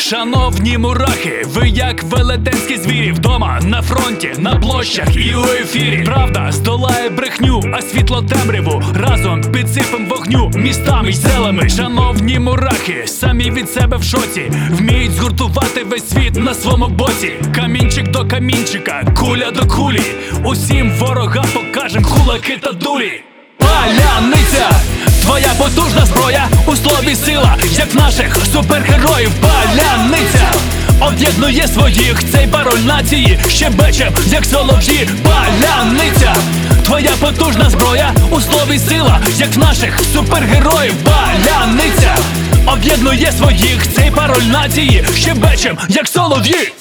Шановні мурахи, ви як велетенські звірі вдома, на фронті, на площах і у ефірі. Правда здолає брехню, а світло темряву разом підсипем вогню містами й селами. Шановні мурахи, самі від себе в шоці, вміють згуртувати весь світ на своєму боці. Камінчик до камінчика, куля до кулі, усім ворогам покажем кулаки та дулі. Паляниця, твоя потужна зброя, у слові сила, як в наших супергероїв. Паляниця об'єднує своїх, цей пароль нації, щебечем, як солов'ї. Паляниця, твоя потужна зброя, у слові сила, як в наших супергероїв. Паляниця об'єднує своїх, цей пароль нації, щебечем, як солов'ї.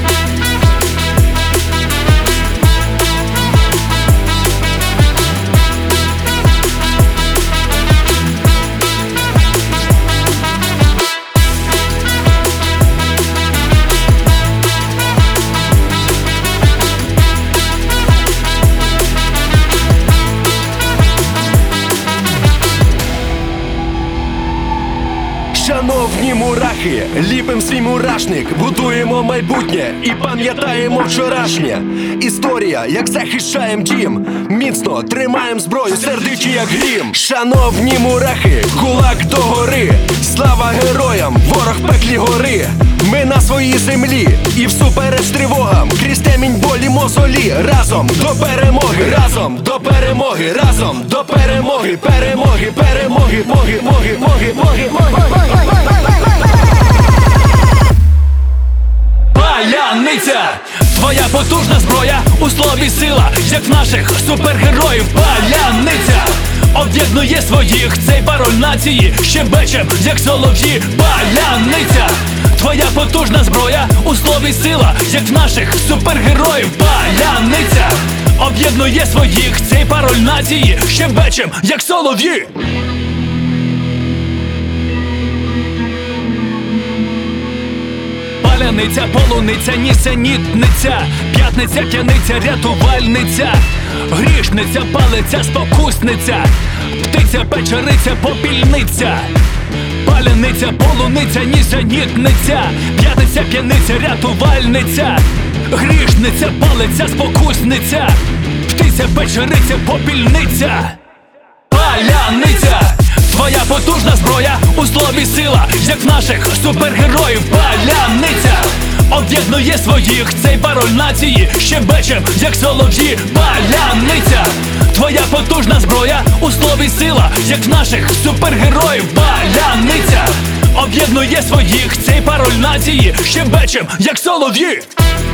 Шановні мурахи, ліпим свій мурашник, будуємо майбутнє і пам'ятаємо вчорашнє. Історія, як захищаєм дім, міцно тримаєм зброю, сердичі як грім. Шановні мурахи, кулак догори, слава героям, ворог в пеклі гори. Ми на своїй землі і всупереч тривогам, крізь темінь болі мозолі, разом до перемоги, разом до перемоги, разом до перемоги, перемоги, перемоги, моги, моги, моги, моги, моги. Паляниця, твоя потужна зброя, у слові сила, як в наших супергероїв. Паляниця об'єднує своїх, цей пароль нації, щебечем, як солов'ї. Паляниця, твоя потужна зброя, у слові сила, як в наших супергероїв. Паляниця об'єднує своїх, цей пароль нації, щебечем, як солов'ї. Паляниця, полуниця, нісенітниця, п'ятниця, п'яниця, рятувальниця, грішниця, палиця, спокусниця, птиця, печериця, попільниця. Паляниця, полуниця, нісенітниця, п'ятниця, п'яниця, рятувальниця, грішниця, палиця, спокусниця, птиця, печериця, попільниця. Паляниця, твоя потужна зброя, у слові сила, як в наших супергероїв. Паляниця об'єднує своїх, цей пароль нації, щебечем, як солов'ї. Паляниця, твоя потужна зброя, у слові сила, як в наших супергероїв. Паляниця об'єднує своїх, цей пароль нації, щебечем, як солов'ї.